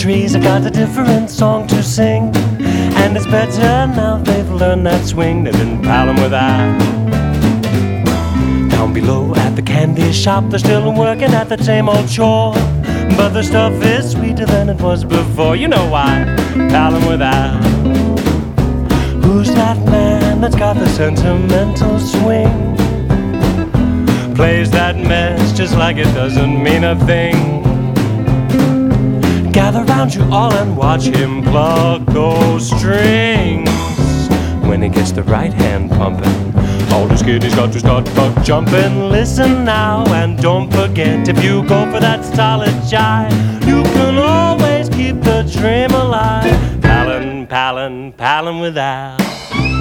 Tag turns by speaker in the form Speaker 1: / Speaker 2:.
Speaker 1: trees have got a different song to sing, and it's better now they've learned that swing. They've been palin' with Al. Down below at the candy shop, they're still working at the same old chore, but the stuff is sweeter than it was before. You know why? Palin' with Al. Who's that man that's got the sentimental swing? Plays that mess just like it doesn't mean a thing. Gather round you all and watch him plug those strings. When he gets the right hand pumping, all the skitty's got to start buck jumping. Listen now and don't forget, if you go for that solid jive, you can always keep the dream alive. Palin', palin', palin' with Al.